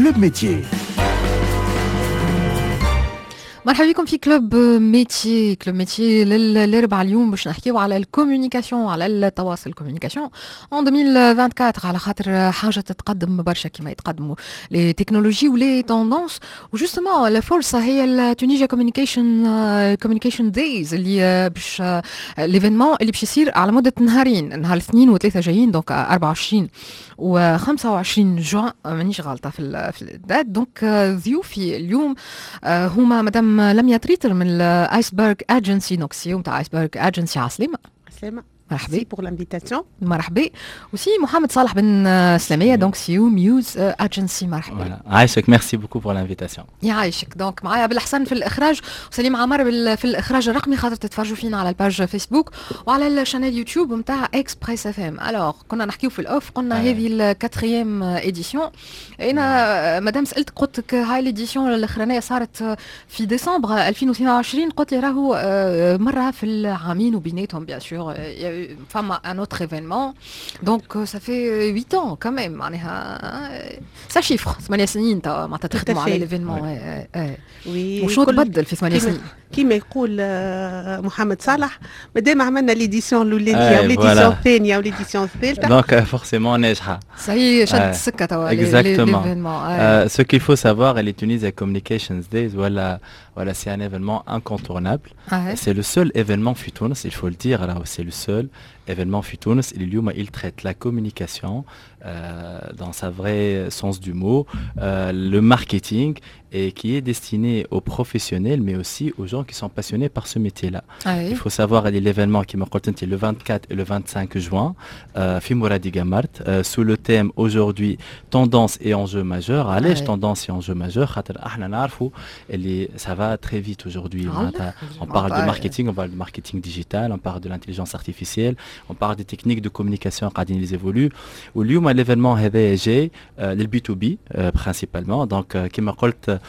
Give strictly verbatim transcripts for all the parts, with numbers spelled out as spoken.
Club Métier. مرحبا بكم في كلوب ميتي كلوب ميتي للاربع اليوم باش نحكيو على الكوميونيكاسيون على التواصل الكوميونيكاسيون ان ألفين وأربعة وعشرين على خاطر حاجه تتقدم برشا كما يتقدموا لي تكنولوجي ولي توندونس وجوستومون الفرصه هي التونيجيا كوميونيكيشن كوميونيكيشن دايز اللي باش ليفينمون اللي باش يصير على مده نهارين نهار الاثنين وثلاثه جايين دونك أربعة وعشرين و خمسة وعشرين جوان مانيش غلطه في في الدات دونك ضيوفي اليوم هما مدام لميا تريتر من الايسبرغ اجنسي دونك سيو نتاع ايسبرغ اجنسي. عسلامه. سلامة. مرحبا pour l'invitation. مرحبا. وسي محمد صالح بن سلاميه دونك سيو ميوز اجنسي. مرحبا. عايشك. ميرسي بوكو بور لانفيتاسيون. يعيشك. دونك معايا بالحسن في الاخراج وسليم عمر في الاخراج الرقمي خاطر تتفرجوا فينا على الباج فيسبوك وعلى الشانيل يوتيوب نتاع اكسبريس اف ام. الوغ كنا نحكيو في الاوف قلنا آه. هذه الكاتريام اديسيون انا مدام سالت قلت لك هاي ليديسيون الاخرانيه صارت في ديسمبر ألفين واثنين وعشرين قلت لي راهو مره في العامين وبيناتهم بيان سور فما un autre événement donc ça fait huit ans quand même معناها ça chiffre ثمانية سنين تا معناتها تخدموا على l'événement. وي وشنو تبدل في ثمانية سنين كيما يقول محمد صالح مادام عملنا ليديسيون الاولانيه وليديسيون الثانيه وليديسيون الثالثه دونك فورسيمون ناجحه صحيح شد السكه توا exactement. Ce qu'il faut savoir les Tunisia Communications Days voilà voilà c'est un événement incontournable. C'est le seul événement في تونس il faut le dire alors c'est le seul événement في تونس اللي اليوم il traite la communication euh, dans sa vrai sens du mot, euh, le marketing et qui est destiné aux professionnels mais aussi aux gens qui sont passionnés par ce métier-là. Ah oui. Il faut savoir l'événement qui m'a raconté le vingt-quatre et le vingt-cinq juin euh, في مرادي Gamart euh, sous le thème aujourd'hui tendance et enjeux majeurs. علاش tendance et enjeux majeurs خاطر احنا نعرفوا اللي ça va très vite aujourd'hui. On parle de marketing, on parle de marketing digital, on parle de l'intelligence artificielle, on parle des techniques de communication قاعدين les évoluent. واليوم l'événement هذا جاي للبي تو بي principalement donc كما قلت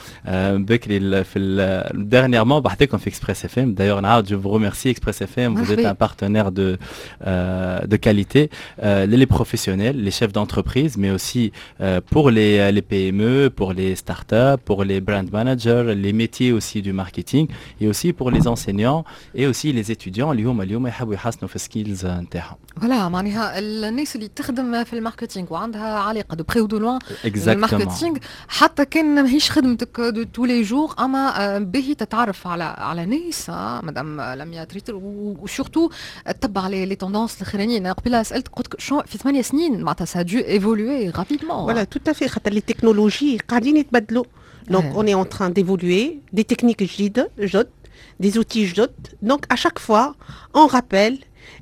بكري في dernièrement بحثكم في Express اف ام. D'ailleurs نعاود je vous remercie Express اف ام, vous êtes un partenaire de euh, de qualité euh, les professionnels, les chefs d'entreprise mais aussi euh, pour les les P M E, pour les startups, pour les brand managers, les métiers aussi du marketing et aussi pour les enseignants et aussi les étudiants اليوم اليوم يحبوا يحسنوا في السكيلز نتاعهم. فوالا معناها الناس اللي تخدم في الماركتينغ وعندها علاقه دو بري ودو لوان الماركتينغ حتى كان ماهيش خدمتك دو تو لي جور اما باهي تتعرف على على ناس مدام لميا تريتر وسورتو تتبع لي لي توندونس الاخرانيين. قبيله سالت قلت شو في ثمانية سنين معناتها سا دو ايفولوي رابيدمون. فوالا تو تافي خاطر لي تكنولوجي قاعدين يتبدلوا donc on est en train d'évoluer des techniques جديده جدد des outils جدد donc à chaque fois on rappelle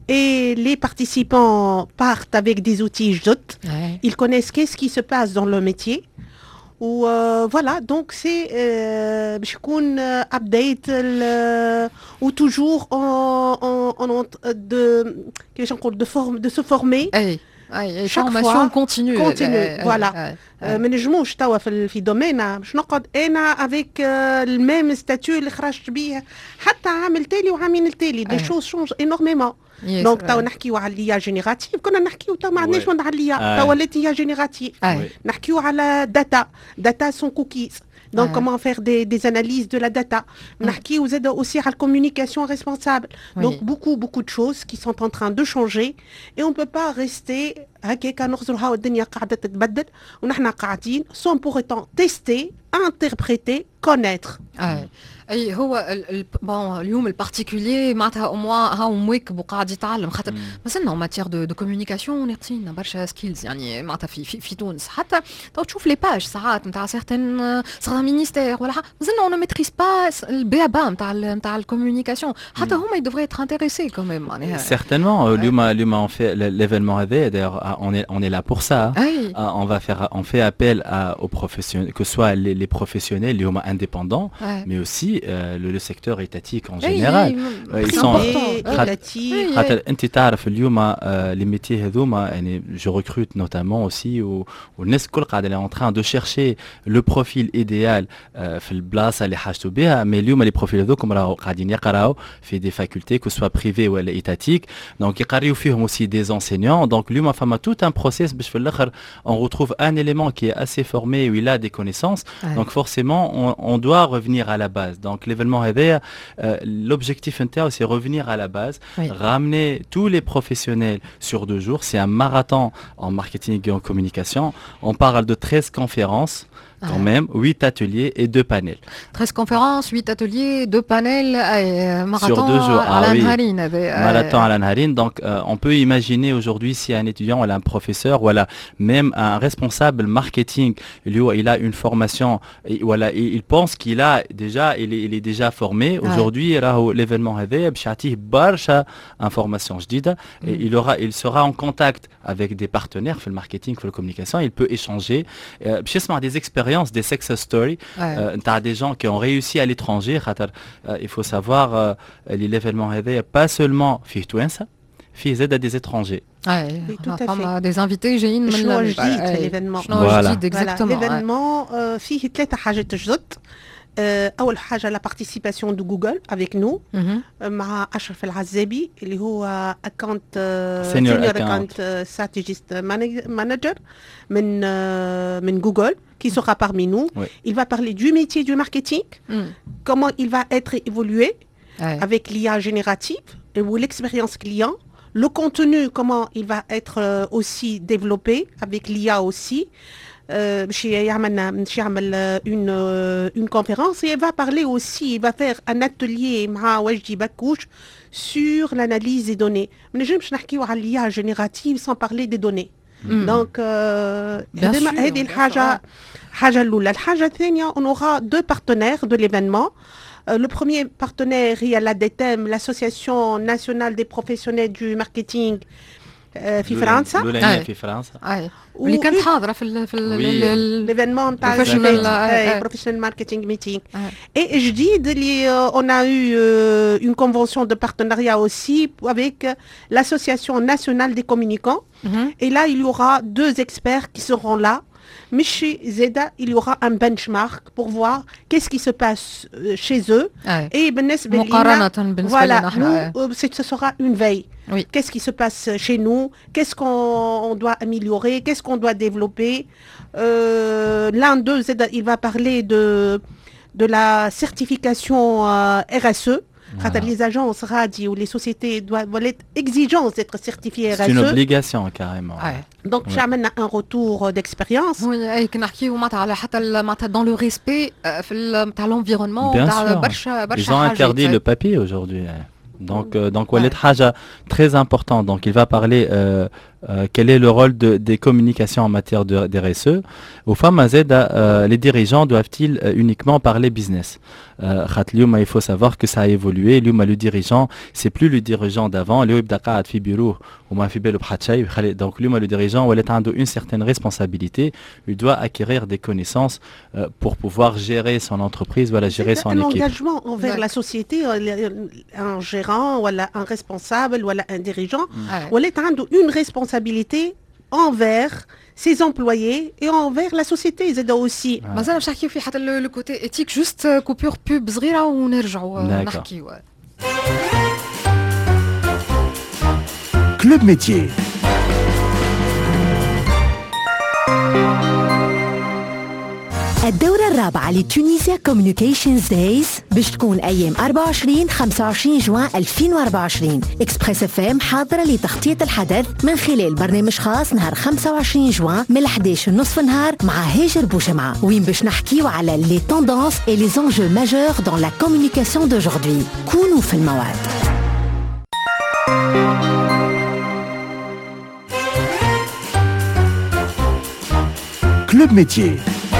et les participants partent avec des outils جدد. Ouais. Ils connaissent qu'est-ce qui se passe dans le métier. Ou euh, voilà, donc c'est باش يكون update ou toujours en en en de كيفاش نقول de forme de se former. Hey. اي فورماسيون كونتينيو كونتينيو فوالا ما نجموش توا في في دومينا باش نقعد انا افيك الميم ستاتيو اللي خرجت بيه حتى عام التالي وعامين التالي دي شوز شونج انورميمون. دونك توا نحكيو على ليا جينيراتيف كنا نحكيو توا ما عندناش على ليا توا ولات ليا جينيراتيف نحكيو على داتا داتا سون كوكيز. Donc, ah. comment faire des, des analyses de la data. On a vous aide aussi à la communication responsable. Oui. Donc, beaucoup, beaucoup de choses qui sont en train de changer. Et on ne peut pas rester sans pour autant tester, interpréter, connaître. Ah. اي هو بون اليوم البارتيكولير معناتها او موا هاو مواكب وقاعد يتعلم خاطر مازلنا ماتير دو دو كومونيكاسيون ناقصين برشا سكيلز يعني معناتها في في, في تونس حتى تو تشوف لي باج ساعات نتاع سيغتان سيغتان مينيستير ولا مازلنا اون ميتريز با البابا نتاع نتاع الكومونيكاسيون حتى هما يدوفري être intéressés quand même معناها certainement اليوم اليوم on fait l'événement هذا d'ailleurs on est on est là pour ça. On va faire on fait appel aux professionnels que soit les les professionnels les hommes indépendants mais aussi euh, le, le secteur étatique en général. Oui, euh, ils sont étatiques. انت تعرف اليوم les métiers هذوما يعني je recrute notamment aussi والناس الكل قاعده en train de chercher le profil idéal في البلاصه اللي حاجتوا بها mais اليوم les profils هذوكم راهو قاعدين يقراو في des facultés que soit privées ou étatiques donc يقريو فيهم aussi des enseignants donc اليوم فما tout un process. On retrouve un élément qui est assez formé, où il a des connaissances. Ouais. Donc forcément, on, on doit revenir à la base. Donc l'événement euh, l'objectif interne, c'est revenir à la base, oui. ramener tous les professionnels sur deux jours. C'est un marathon en marketing et en communication. On parle de treize conférences. Quand ah. même, huit ateliers et deux panels. treize conférences, huit ateliers, deux panels, euh, marathon sur deux jours. à ah, l'Anharine. Oui. Euh, marathon à l'Anharine. Donc, euh, on peut imaginer aujourd'hui si un étudiant, ou un professeur, ou voilà, même un responsable marketing, lui, il a une formation, et, voilà, il, il pense qu'il a déjà, il est, il est déjà formé. Aujourd'hui, ah. l'événement هذا باش يعطيه برشا information جديدة. Et il aura, il sera en contact avec des partenaires, في الماركتينغ, في la communication. Il peut échanger, باش يسمع des expériences, des success stories. Ouais. Euh, tu as des gens qui ont réussi à l'étranger. Euh, il faut savoir euh, l'événement هذا pas seulement في توانسة, في زاد des étrangers. Ouais, oui, tout à fait. Des invités جايين من l'événement. Voilà. Exactement. L'événement فيه ثلاثة حاجات جدد. أول حاجة la participation de Google avec nous مع أشرف العزابي اللي هو account senior account strategist manager من من Google qui sera parmi nous. Oui. Il va parler du métier du marketing, mm. comment il va être évolué ouais. avec l'I A générative et ou l'expérience client, le contenu, comment il va être euh, aussi développé avec l'I A aussi. Euh, une, une conférence et il va parler aussi, il va faire un atelier مع وجدي بكوش sur l'analyse des données. ما نجمش نحكيو على l'I A générative sans parler des données. Mm. Donc هذه الحاجة حاجة الأولى. الحاجة الثانية, on aura deux partenaires de l'événement. Euh, le premier partenaire, il y a l'A D T E M, l'Association nationale des professionnels du marketing euh, في فرنسا. لولانية في فرنسا. واللي كانت حاضرة في في l'événement نتاع professional marketing meeting. Et جديد اللي on a eu euh, une convention de partenariat aussi avec l'Association nationale des communicants. Mm-hmm. Et là, il y aura deux experts qui seront là. Mais chez Zeda, il y aura un benchmark pour voir qu'est-ce qui se passe chez eux. Ouais. Et voilà, nous, ce sera une veille. Oui. Qu'est-ce qui se passe chez nous? Qu'est-ce qu'on doit améliorer? Qu'est-ce qu'on doit développer? euh, L'un d'eux, Zeda, il va parler de, de la certification euh, R S E. Voilà. Les agences radio, les sociétés doivent être exigeantes d'être certifiées R S E. C'est une obligation carrément. Ouais. Donc ouais. J'amène un retour d'expérience. Oui, et dans le respect de l'environnement. Bien sûr. Ils ont interdit le papier aujourd'hui. Donc, euh, donc Walid ouais. Haja, très important. Donc, il va parler euh, euh, quel est le rôle de, des communications en matière de, de R S E. Au F A M A Z, euh, les dirigeants doivent-ils euh, uniquement parler business? euh, Il faut savoir que ça a évolué. Le dirigeant, c'est plus le dirigeant d'avant. Donc, le dirigeant, il a une certaine responsabilité. Il doit acquérir des connaissances euh, pour pouvoir gérer son entreprise, voilà, gérer son équipe. L'engagement envers ouais. la société, un gérant, voilà, un responsable, voilà, un dirigeant, ouais. il a une responsabilité envers ses employés et envers la société. Ils aussi. مازال باش نحكيو في حتى لو كوتي ايتيك جوست كوبور بوب صغيره ونرجعوا نحكيو. كلوب ميتيي. الدورة الرابعة لتونيزيا كوميونيكيشنز دايز باش تكون أيام أربعة وعشرين خمسة وعشرين جوان ألفين وأربعة وعشرين. إكسبريس اف ام حاضرة لتغطية الحدث من خلال برنامج خاص نهار خمسة وعشرين جوان من الحداش نصف نهار مع هاجر بوجمعة وين باش نحكيو على لي توندانس et les enjeux majeurs dans la communication d'aujourd'hui. كونوا في الموعد. كلوب ميتيي.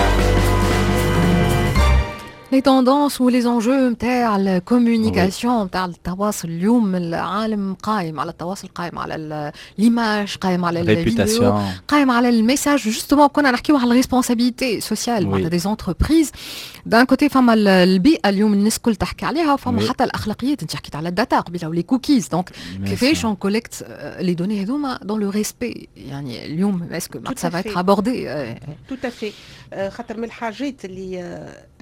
les tendances ou les enjeux نتاع الكوميونيكاسيون نتاع التواصل اليوم العالم قائم على التواصل قائم على ليماج قائم على الفيديو قائم على الميساج جوستومون كنا نحكيو على الريسبونسابيلتي سوسيال معناتها دي زونتربريز دان كوتي فما البيئه اليوم الناس الكل تحكي عليها وفما حتى الاخلاقيات انت حكيت على الداتا قبيله ولي كوكيز دونك كيفاش اون كوليكت لي دوني هذوما دون لو ريسبي يعني اليوم اسكو سا فا اتر ابوردي تو افي خاطر من الحاجات اللي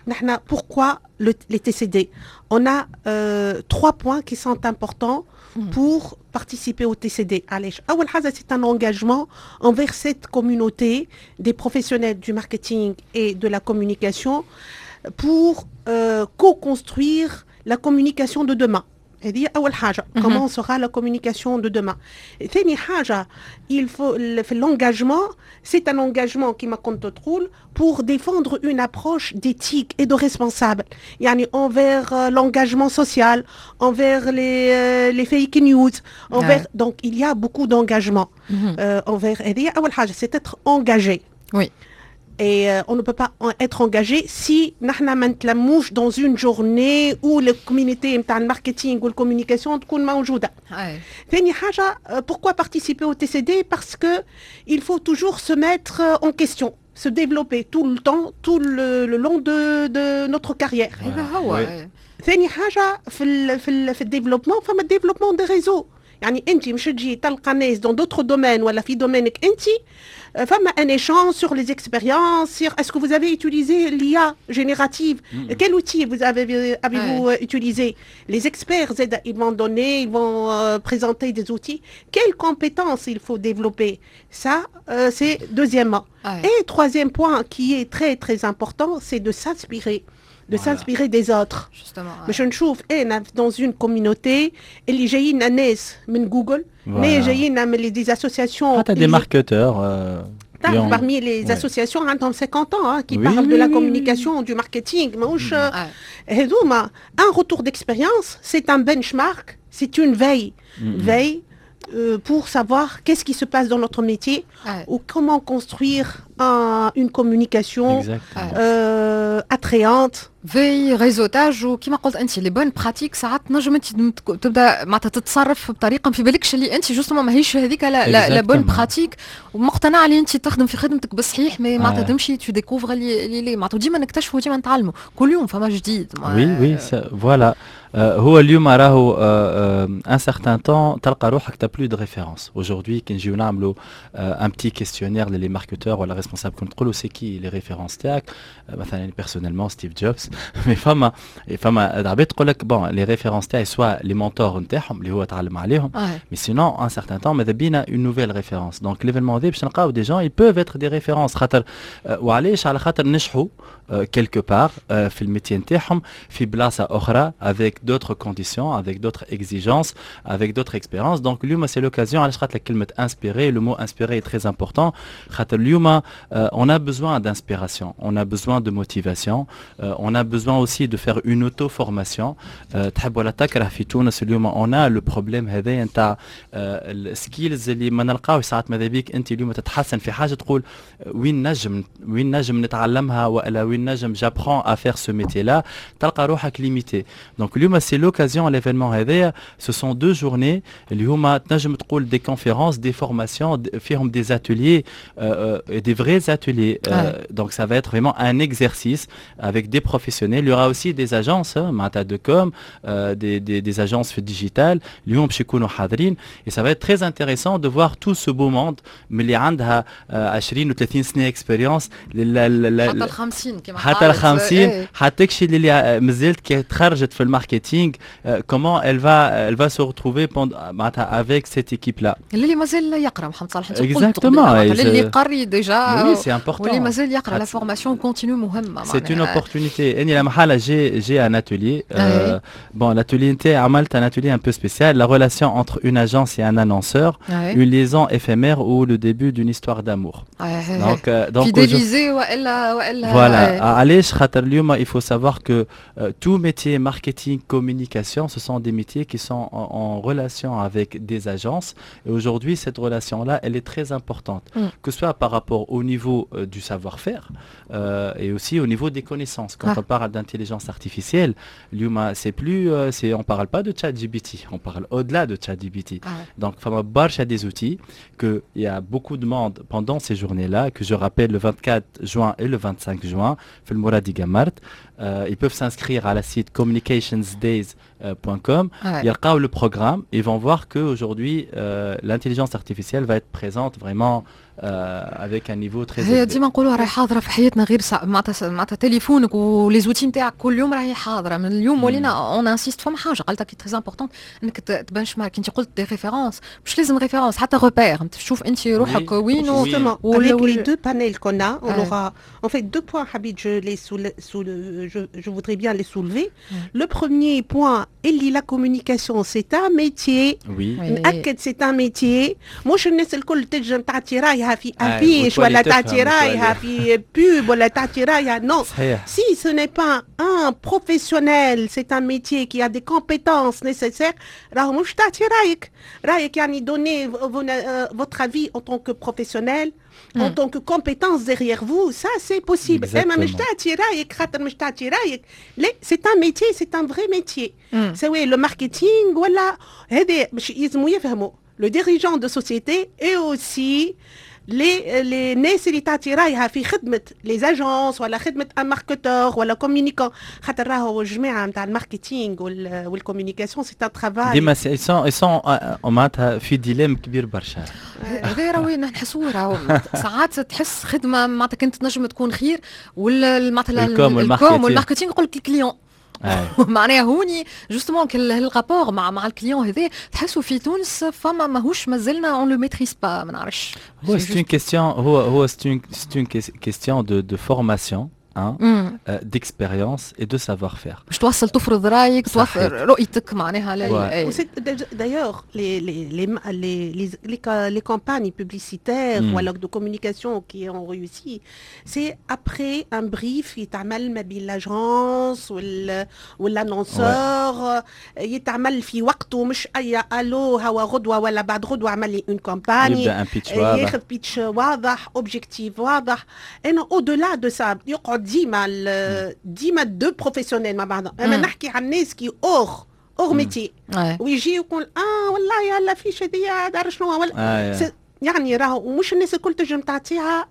pourquoi le, les T C D? On a euh, trois points qui sont importants mmh. pour participer au T C D. C'est un engagement envers cette communauté des professionnels du marketing et de la communication pour euh, co-construire la communication de demain. هذه أول حاجة. Mm-hmm. Comment sera la communication de demain. ثاني حاجة, il faut l'engagement, c'est un engagement qui m'a contrôle pour défendre une approche d'éthique et de responsable. يعني envers euh, l'engagement social, envers les euh, les fake news, envers ouais. donc il y a beaucoup d'engagement mm-hmm. euh, envers هذه أول حاجة, c'est être engagé. Oui. Et euh, on ne peut pas être engagé si نحنا ما نتلموش dans une journée où la communauté نتاع الماركتينغ والcommunication تكون موجودة. ثاني حاجة, pourquoi participer au T C D? Parce que il faut toujours se mettre en question, se développer tout le temps, tout le, le long de, de notre carrière. Ouais. ثاني حاجة في ال في ال في الديفلوبمون, فما développement des réseaux. يعني انت مش تجي تلقى ناس dans d'autres domaines ولا في دومينك انت, فما un échange sur les expériences, sur est-ce que vous avez utilisé l'I A générative, mm-hmm. quel outil vous avez avez-vous ouais. utilisé. Les experts ils vont donner, ils vont euh, présenter des outils, quelles compétences il faut développer. Ça euh, c'est deuxièmement. Ouais. Et troisième point qui est très très important, c'est de s'inspirer. de voilà. s'inspirer des autres. Justement. باش نشوف انا dans une communauté اللي جايين ناس من جوجل, mais جايين من des associations. حتى des marketeurs. Euh, ont... Parmi les ouais. associations عندهم cinquante ans hein, qui oui, parlent oui, de la communication, du marketing. ماهوش هذوما un retour d'expérience, c'est un benchmark, c'est une veille, mm-hmm. veille euh, pour savoir qu'est-ce qui se passe dans notre métier ouais. ou comment construire un, une communication euh, attrayante. في ريزوتاج وكما قلت انت لي بون براتيك ساعات نجم تبدا معناتها تتصرف بطريقه ما في بالكش اللي انت جوستومون ماهيش هذيك لا, لا بون براتيك, ومقتنعه اللي انت تخدم في خدمتك بصحيح, مي معناتها تمشي تو ديكوفر اللي اللي معناتها ديما نكتشفوا ديما نتعلموا كل يوم فما جديد. وي وي فوالا. هو اليوم راهو ان سارتان طون تلقى روحك تا بلو دو ريفيرونس. aujourd'hui كي نجيو نعملوا ان بتي كيستيونير لي ماركتور ولا ريسبونسابل كنت تقولوا سي كي لي ريفيرونس تاعك, مثلا بيرسونيلمون ستيف جوبز, مي فما فما دابا تقول لك بون لي ريفيرونس تاعي سوا لي مونتور نتاعهم اللي هو تعلم عليهم, مي سينون ان سارتان طون ماذا بينا اون نوفيل ريفيرونس. دونك ليفينمون هذا باش نلقاو دي جون ils peuvent être des références خاطر وعلاش على خاطر نجحوا quelque part في الميتي نتاعهم في بلاصه اخرى avec d'autres conditions, avec d'autres exigences, avec d'autres expériences. Donc اليوم c'est l'occasion علاش خاطر كلمه inspirer, le mot inspirer est très important خاطر اليوم on a besoin d'inspiration, on a besoin de motivation, on a besoin aussi de faire une auto-formation. تحب ولا تكره في تونس اليوم on a le problème هذا نتاع السكيلز اللي ما نلقاوش ساعات. ماذا بيك انت اليوم تتحسن في حاجه تقول وين نجم وين نجم نتعلمها ولا وين نجم j'apprends à faire ce métier là, تلقى روحك limité. Donc اليوم c'est l'occasion l'événement هذايا, ce sont deux journées اللي هما تنجم تقول des conférences, des formations, فيهم des ateliers, euh, euh, des vrais ateliers. Euh, ouais. Donc ça va être vraiment un exercice avec des professionnels. Il y aura aussi des agences, معناتها de com, euh, des, des, des agences digitales اليوم باش يكونوا حاضرين, et ça va être très intéressant de voir tout ce beau monde اللي عندها عشرين وثلاثين سنة expérience حتى الخمسين كما حتى الخمسين حتى كشي اللي مازالت كي تخرجت في الماركتينغ, comment elle va elle va se retrouver معناتها avec cette équipe là. اللي مازال يقرا محمد صالح انت قلت اللي قري ديجا oui c'est important, واللي مازال يقرا لا فورماسيون كونتينيو مهمه. c'est une opportunité. اني لما حاله جي جي un atelier euh, bon l'atelier نتاعي عملت un atelier un peu spécial, la relation entre une agence et un annonceur, une liaison éphémère ou le début d'une histoire d'amour. donc donc fidéliser والا والا voilà. علاش خاطر اليوم il faut savoir que euh, tout métier marketing communication ce sont des métiers qui sont en, en relation avec des agences, et aujourd'hui cette relation là elle est très importante, mm. que ce soit par rapport au niveau euh, du savoir-faire euh, et aussi au niveau des connaissances. Quand ah. on parle d'intelligence artificielle, اليوم c'est plus euh, c'est on parle pas de ChatGPT, on parle au-delà de ChatGPT. Ah. Donc فما برشا des outils que il y a beaucoup de monde pendant ces journées là que je rappelle le vingt-quatre juin et le vingt-cinq juin في المورادي Gamart. Euh, ils peuvent s'inscrire à la site communications days point com, il y a le programme, ils vont voir qu'aujourd'hui, euh, l'intelligence artificielle va être présente vraiment euh, avec un niveau très élevé. هي ديما نقولوا راهي حاضره في حياتنا غير معناتها معناتها تليفونك ولي زوتي نتاعك كل يوم راهي حاضره من اليوم ولينا اون انسيست فما حاجه قالتها كي تري امبورطون انك تبنش مارك انت قلت دي ريفيرونس مش لازم ريفيرونس حتى روبير تشوف انت روحك وين و avec les deux panels qu'on a on aura en fait deux points Habib je les je, je voudrais bien les soulever le premier point اللي la communication c'est un métier oui نأكد c'est un métier مش الناس الكل تنجم تعطي رايها في افيش ولا تعطي رايها في بوب ولا تعطي رايها non si ce n'est pas un professionnel c'est un métier qui a des compétences nécessaires راهو مش تعطي رايك رايك يعني donner votre avis en tant que professionnel en tant que compétence derrière vous ça c'est possible اما مش تعطي رايك خاطر مش تعطي رايك لا c'est un métier c'est un vrai métier سواء le marketing ولا هذا باش يلزموا يفهموا le dirigeant de société et aussi les les ناس اللي تعطي رايها في خدمه les agences ولا خدمه un marketeur ولا communicant خاطر راهو الجماعه نتاع الماركتينغ والكوميونيكاسيون سي ان ترافاي ديما سي سون سون معناتها في ديليم كبير برشا هذا راهو نحسوا راهو ساعات تحس خدمه معناتها كنت تنجم تكون خير ولا معناتها الكوم والماركتينغ يقول لك الكليون معناها هوني جوستومون الرابور مع مع الكليون هذا تحسوا في تونس فما ماهوش مازلنا اون لو ميتريس با ما نعرفش هو سي اون كيستيون هو هو سي اون كيستيون دو دو فورماسيون hein, mm. euh, d'expérience et de savoir-faire. باش توصل تفرض رايك توفر رؤيتك معناها لا d'ailleurs les les les les les les campagnes publicitaires mm. ou alors de communication qui ont réussi c'est après un brief يتعمل ما بين l'agence ولا ولا l'annonceur يتعمل في وقته مش اي الو هوا غدوه ولا بعد غدوه عمل لي une campagne ياخذ بيتش واضح objectif واضح انا au delà de ça يقعد ديما ديما دو بروفيسيونيل مع بعضهم اما نحكي عن الناس كي اور اور ميتي ويجي يقول اه والله يلا فيش هذيا دار شنو ولا آه يعني راهو ومش الناس الكل تنجم تعطيها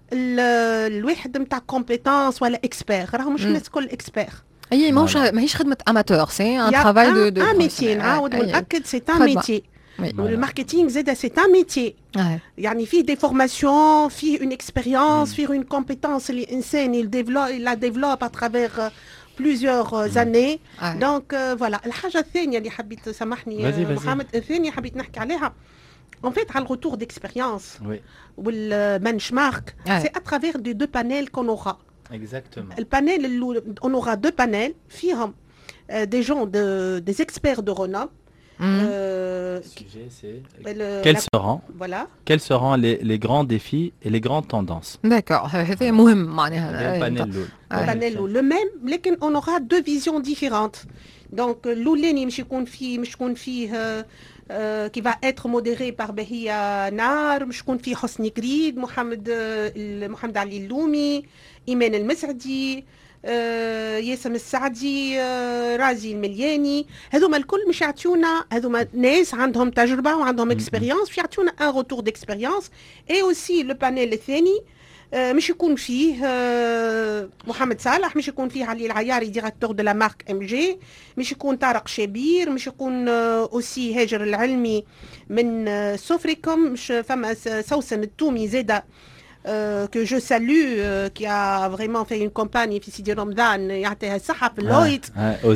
الواحد نتاع كومبيتونس ولا اكسبير راهو مش الناس الكل اكسبير اي ماهوش ماهيش خدمه اماتور سي ان ترافاي دو دو ان ميتي نعاود ونأكد سي ان ميتي le marketing c'est un métier يعني فيه des formations فيه une expérience فيه une compétence اللي الانسان il développe il la développe à travers plusieurs années donc voilà الحاجه الثانيه اللي حبيت سامحني محمد الثانيه حبيت نحكي عليها en fait على الرetour d'expérience والبنشمارك c'est à travers des deux panels qu'on aura exactement le panel on aura deux panels فيهم des gens de des experts de renom. Mmh. Euh, le sujet, c'est le, quels, la... seront, voilà. quels seront les, les grands défis et les grandes tendances. D'accord. C'est مهم معناها. Le panel le panel le même, mais on aura deux visions différentes. Donc l'ouleni مش يكون فيه مش يكون فيه qui va être modéré par Bahia Nar, مش يكون فيه حسني كريد, محمد محمد علي اللومي, إيمان المسعدي, آه ياسم السعدي, آه رازي الملياني. هذوما الكل مش يعطيونا, هذوما ناس عندهم تجربة وعندهم اكسبيرينس, مش يعطيونا ان روتور ديكسبيرينس. اي اوسي لو بانيل الثاني آه مش يكون فيه آه محمد صالح, مش يكون فيه علي العياري ديريكتور دو لا مارك ام جي, مش يكون طارق شبير, مش يكون آه اوسي هاجر العلمي من آه سوفريكوم, مش فما سوسن التومي زاده Euh, que je salue, euh, qui a vraiment fait une campagne في سيدي رمضان يعطيها الصحة في اللويت.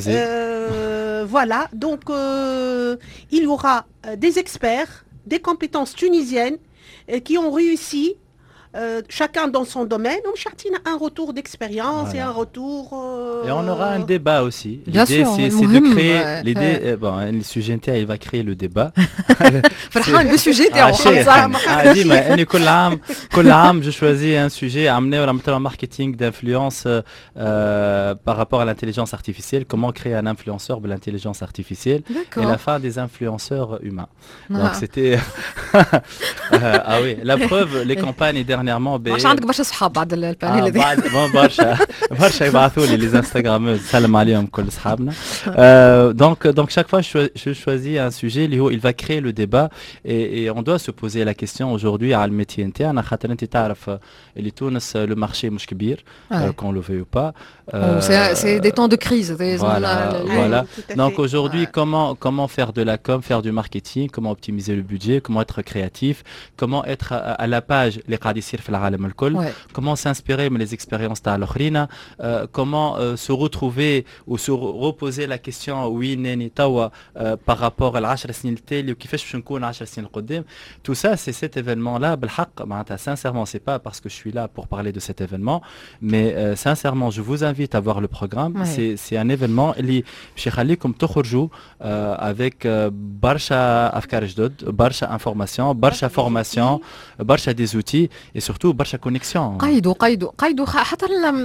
Euh, voilà, donc euh, il y aura euh, des experts, des compétences tunisiennes euh, qui ont réussi, euh, chacun dans son domaine. On cherche un retour d'expérience voilà. et un retour. Euh, et on aura un débat aussi. Bien l'idée, sûr, c'est, c'est de créer. Ouais, l'idée, ouais. Euh, bon, le sujet inter, il va créer le débat. فرحان بالسوجي تاعو ديما اني كل عام كل عام جو شوازي ان سوجي عملناه ولا مثلا ماركتينغ d'influence par rapport à l'intelligence artificielle, comment créer un influenceur de l'intelligence artificielle et la fin des influenceurs humains. Donc c'était ah oui, la preuve, les campagnes dernièrement مش عندك برشا صحاب بعد البانيل هذا بعد برشا برشا يبعثوا لي لي انستغرامeuses سلم عليهم كل اصحابنا. donc donc chaque fois je choisis un sujet اللي هو il va créer le débat et, et on doit se poser la question aujourd'hui على الميتي نتاعنا خاطر انت تعرف اللي تونس le marché مش كبير qu'on le veuille ou pas. c'est c'est des temps de crise. Voilà, voilà. Donc aujourd'hui comment comment faire de la com, faire du marketing, comment optimiser le budget, comment être créatif, comment être à, à la page les قاعد يصير في العالم الكل, comment s'inspirer من les expériences تاع الآخرين, euh, comment euh, se retrouver ou se reposer la question وين ناني توا par rapport العشر سنين التالي وكيفاش باش نكون عشر سنين القدام. Tout ça c'est cet événement là بالحق معناتها sincèrement c'est pas parce que je suis là pour parler de cet événement mais euh, sincèrement je vous invite à voir le programme. Ouais. c'est c'est un événement اللي باش يخليكم تخرجوا euh, avec euh, برشا افكار جدد, برشا information, برشا formation, برشا des outils et surtout برشا connexion. قيدوا قيدوا قيدوا حتى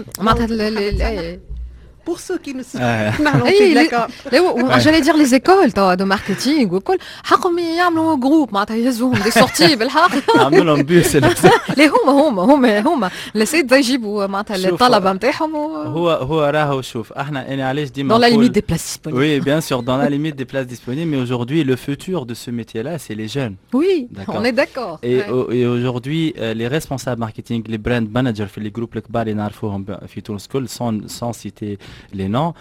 معناتها pour ceux qui ne sont pas d'accord. J'allais dire les écoles de marketing وكل حقهم يعملوا جروب معناتها يهزوهم دي سورتي بالحق يعملوا لهم بيس اللي هما هما هما هما السيد يجيبوا معناتها الطلبه نتاعهم هو هو راهو شوف احنا انا علاش ديما dans la limite des places disponibles. Oui, bien sûr, dans la limite des places disponibles, mais aujourd'hui le futur de ce métier-là, c'est les jeunes. Oui, on est d'accord. Et, ouais. et aujourd'hui euh, les responsables marketing, les brand managers في les groupes الكبار اللي نعرفوهم في تونس كل sans sans citer les noms,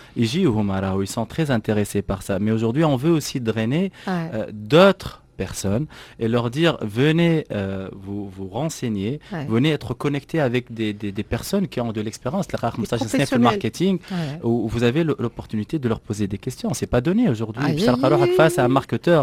ils sont très intéressés par ça. Mais aujourd'hui, on veut aussi drainer ouais. euh, d'autres personnes et leur dire venez euh, vous vous renseigner, ouais. venez être connectés avec des, des, des personnes qui ont de l'expérience, le marketing, ouais. où vous avez l'opportunité de leur poser des questions. C'est pas donné aujourd'hui. Ah, face à un marketeur,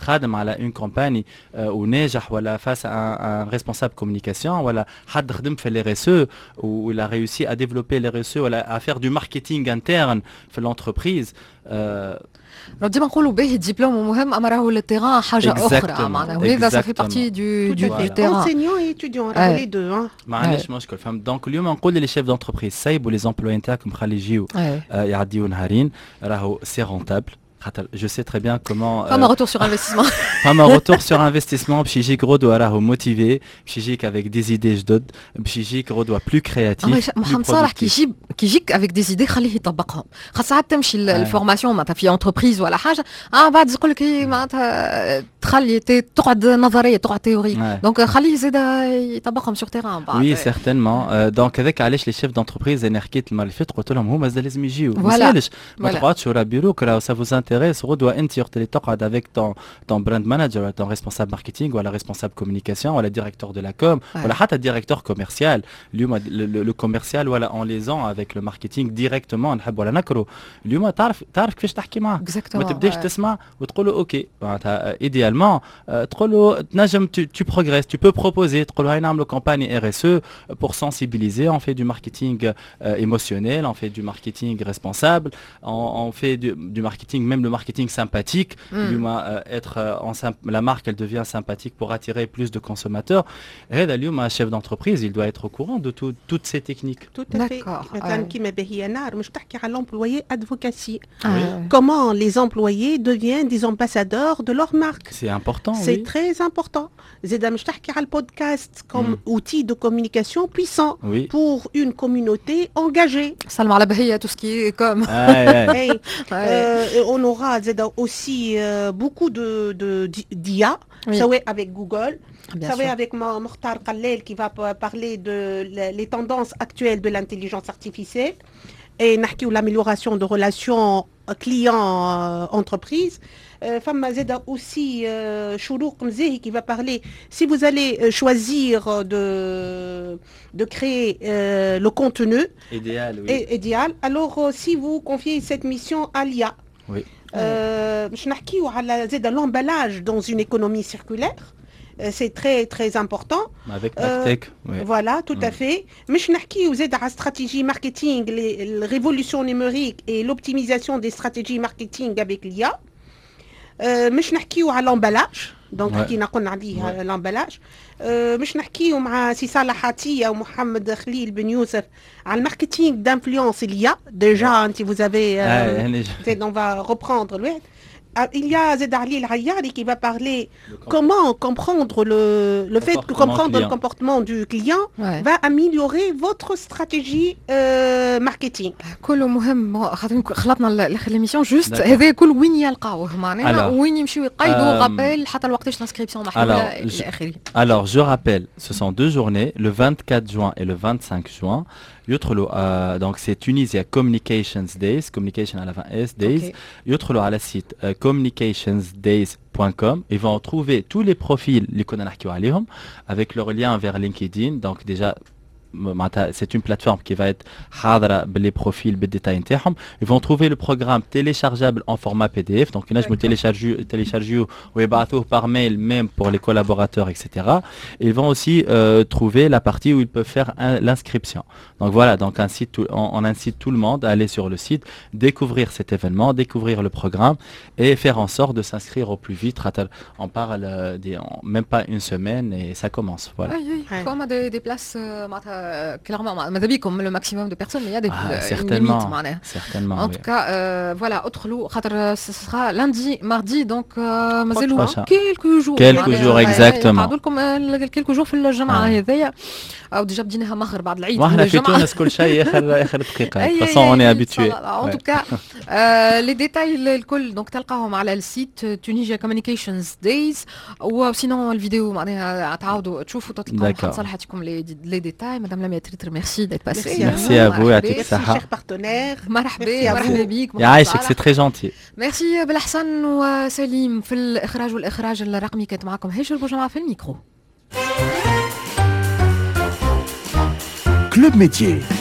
à une campagne ou ناجح ولا face à un, un responsable communication, ولا حد خدم في les R S E où il a réussi à développer les R S E ou à faire du marketing interne في l'entreprise. Euh, ديما نقولوا باهي الدبلوم مهم اما راهو التيران حاجه اخرى معناها وهذا صافي بارتي دو دو تيران enseignant et étudiant راهو لي دو ما عندناش مشكل فهمت. دونك اليوم نقول لي شيف دونتربريز سايبوا لي زومبلوي نتاعكم خلي يجيو يعديو نهارين راهو سي رونتابل. Je sais très bien comment. Pas un retour sur investissement. Pas un retour sur investissement. Psychique Rodo راهو motivé. Psychique avec des idées جدد. Psychique Rodo plus créatif. محمد صالح كي يجيب كي يجيك avec des idées خليه يطبقهم. خاص ساعات تمشي الفورماسيون معناتها في انتربريز ولا حاجه اه بعد يقول لك معناتها تخلي تقعد نظريه تقعد تيوري. دونك خليه زيد يطبقهم sur terrain بعد. Oui certainement. دونك هذاك علاش لي شيف دونتربريز انا حكيت المره اللي فاتت قلت لهم هما لازم يجيو. ما سالش ما تقعدش ورا بيرو كرا ça vous intéresse. Rodo انت تقعد avec ton ton brand manager, ton responsable marketing ou la responsable communication ou la directeur de la com ou la حتى directeur commercial. اليوم le commercial ولا en liaison avec le marketing directement نحب ولا نكرو. اليوم تعرف تعرف كيفاش تحكي معاه. ما تبداش تسمع وتقول له اوكي معناتها idéalement تقول له تنجم tu progresses, tu peux proposer تقول له هاي نعملوا campagne R S E pour sensibiliser, on fait du marketing euh, émotionnel, on fait du marketing responsable, on, on fait du, du marketing même le marketing sympathique, mm. euh, être euh, en la marque elle devient sympathique pour attirer plus de consommateurs. Et là, un chef d'entreprise, il doit être au courant de tout, toutes ces techniques. Tout à fait. L'employé advocacy. Ah. Oui. Comment les employés deviennent des ambassadeurs de leur marque. C'est important. C'est oui. très important. Zeda مشتحكي على podcast comme mm. outil de communication puissant oui. pour une communauté engagée. Salam ala bahia tout ce qui est comme. Hey, euh, on aura aussi euh, beaucoup de de d'I A, oui. ça ouais avec Google, Bien ça ouais avec Mokhtar Khalel qui va parler de les tendances actuelles de l'intelligence artificielle et نحكيو l'amélioration de relations clients entreprises. Femme Zeda aussi Chourouk Mzehi qui va parler si vous allez choisir de de créer euh, le contenu idéal oui. et, idéal alors si vous confiez cette mission à l'I A. Oui. باش نحكيو على زاد l'emballage dans une économie circulaire. C'est très très important. Avec Actec. Euh, oui. Voilà, tout oui. à fait. مش نحكيو زاد على stratégie marketing, la révolution numérique et l'optimisation des stratégies marketing avec l'I A. مش نحكيو على l'emballage. دونك حكينا قلنا عليه l'emballage. مش نحكيو مع سي صالح عطية ومحمد خليل بن يوسف على الماركتينغ d'influence l'I A. Déjà, vous avez... Euh, on va reprendre le il y a Zed Ali El-Hayari qui va parler comment comprendre le, le fait que comprendre client. le comportement du client ouais. va améliorer votre stratégie euh, marketing. كله مهم خاطر خلطنا الاخر ليميسيون جوست هذا كل وين يلقاوه معناها وين يمشيو يقيدوا قبل حتى الوقتاش l'inscription محلوله الى اخره. Alors je rappelle, ce sont deux journées, le vingt-quatre juin et le vingt-cinq juin. Euh, donc c'est Tunisia Communications Days, communication à la fin S Days. Yotro à la site euh, communications days point com. Ils vont trouver tous les profils les qu'on a avec leur lien vers LinkedIn. Donc déjà c'est une plateforme qui va être hadra les profils les détails internes. Ils vont trouver le programme téléchargeable en format P D F. Donc là je me télécharge télécharge ou par mail même pour les collaborateurs, et cetera. Ils vont aussi euh, trouver la partie où ils peuvent faire l'inscription. Donc voilà, donc un site, on, on incite tout le monde à aller sur le site, découvrir cet événement, découvrir le programme et faire en sorte de s'inscrire au plus vite. On parle euh, des, en même pas une semaine et ça commence. Voilà. Oui, oui. Comme des, des places, euh, clairement, comme le maximum de personnes, mais il y a des ah, certainement, limite, certainement. En oui. tout cas, euh, voilà, autre lot, ce sera lundi, mardi, donc euh, quelques jours. Quelques jours, exactement. quelques jours في الجمعة هذيا أو déjà بديناها مخر بعد العيد. وإحنا في تونس كل شيء آخر آخر دقيقة. De toute façon, on est habitué. En tout cas, les détails الكل donc تلقاهم على السيت Tunisia Communications Days ou sinon الفيديو معناها تعاودوا تشوفوا تلقاو صلحتكم les détails. Madame la médiatrice, merci d'être passée. Merci à vous, يعطيك الصحة. Merci cher partenaire. مرحبا مرحبا بيك. يعيشك, c'est très gentil. Merci بالحسن وسليم في الإخراج والإخراج الرقمي. كانت معكم هاجر بوجمعة في الميكرو. Club Métier.